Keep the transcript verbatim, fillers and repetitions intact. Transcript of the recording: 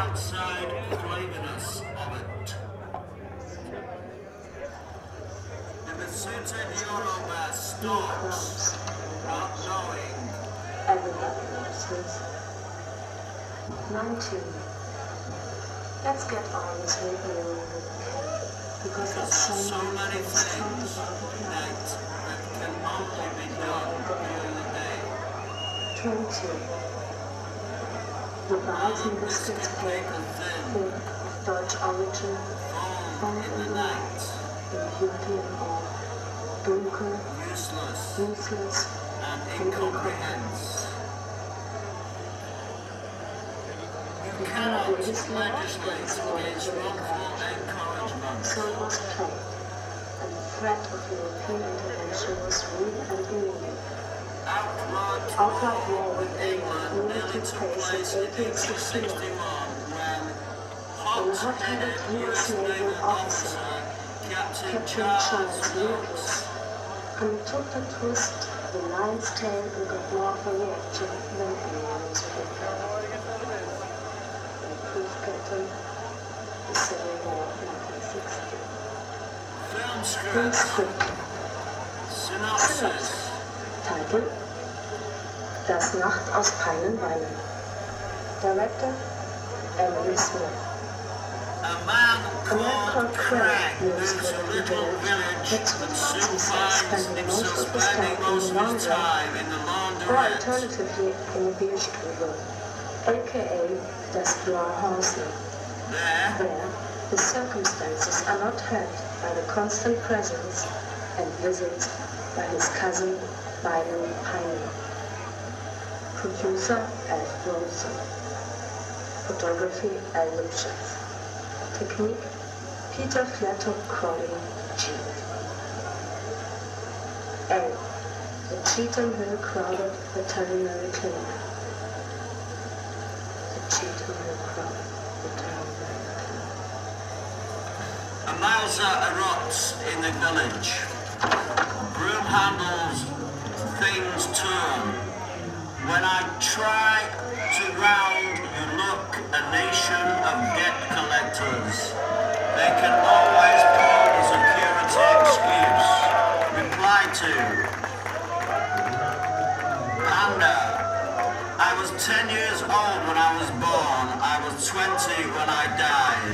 outside cleanliness of it. The besuited Eurobus stalks, not knowing. Everybody knows this. nineteen. Let's get on this radio because there's so, so many things things that, that can only be done during the day. twenty. The Bars and Biscuits cake with Dutch origin, found in the night, in beauty and awe, dunkel, useless, useless, and incomprehensible. You cannot legislate against wrongful encouragement. So was played, and the threat of European intervention was real and immediate. Outright war with England nearly took place in eighteen sixty-one when a hot-headed U S naval officer, Captain Charles Lewis, undertook to twist the lion's tail and got more of a reaction than anyone was prepared. The proof Captain, the Civil War nineteen sixty. Film Film script. script. Synopsis. Title: Das Nacht aus Peinen weinen. Director: Emily Smith. A man A man called called Craig Craig moves moves to a to a little village village that but sees soon himself finds spending himself most of his spending time in most the of his laundrette, time in the or laundrette. alternatively in a Bierstube, aka Das Blaue Häusle. There, There, the circumstances are not hurt by the constant presence and visits by his cousin Byron Pine. Producer Ed Wilson. Photography Al Lipschitz. Technique Peter Flatto Crowley G. A. The Cheetham Hill Crowded Veterinary Clinic. The Cheetham Hill Crowded Veterinary Clinic. a Mauser erupts in the village. Broom handles, things turn. When I try to round you look, a nation of debt collectors. They can always call a security excuse. Reply to Panda. I was ten years old when I was born. I was twenty when I died.